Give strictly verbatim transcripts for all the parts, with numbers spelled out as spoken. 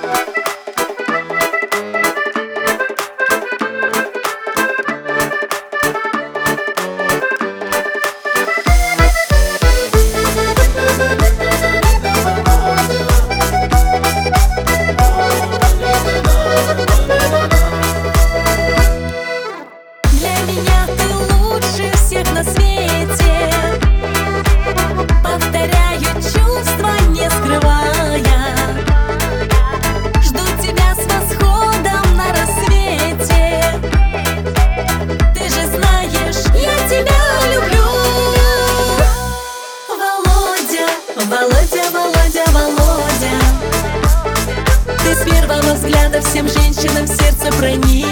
Володя, Володя, Володя, ты с первого взгляда всем женщинам в сердце проник.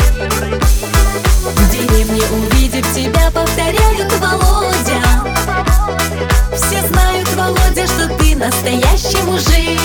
В деревне, увидев тебя, повторяют: Володя. Все знают, Володя, что ты настоящий мужик.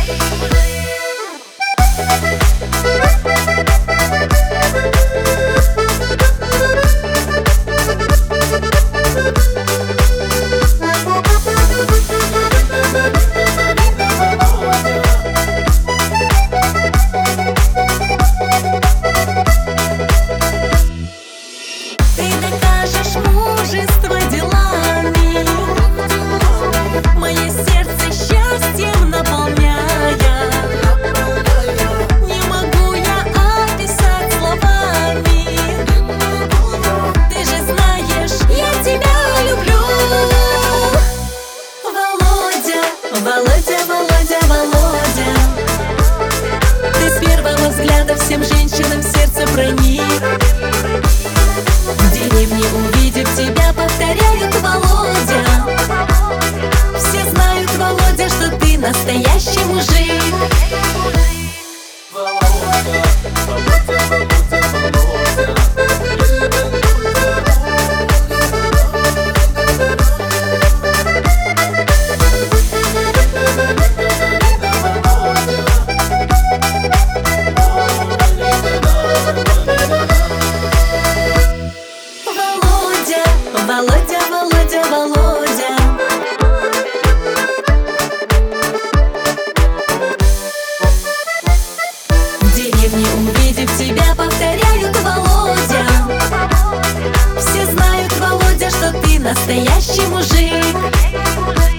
Мужество делами, мое сердце счастьем наполняя. Не могу я описать словами. Ты же знаешь, я тебя люблю. Володя, Володя, Володя, Володя, ты с первого взгляда всем женщинам в сердце проник. В деревне, увидев тебя, повторяют: Володя. Все знают, Володя, что ты настоящий мужик. Володя, Володя, Володя, Володя, Володя. В деревне, увидев тебя, повторяют: Володя. Все знают, Володя, что ты настоящий мужик.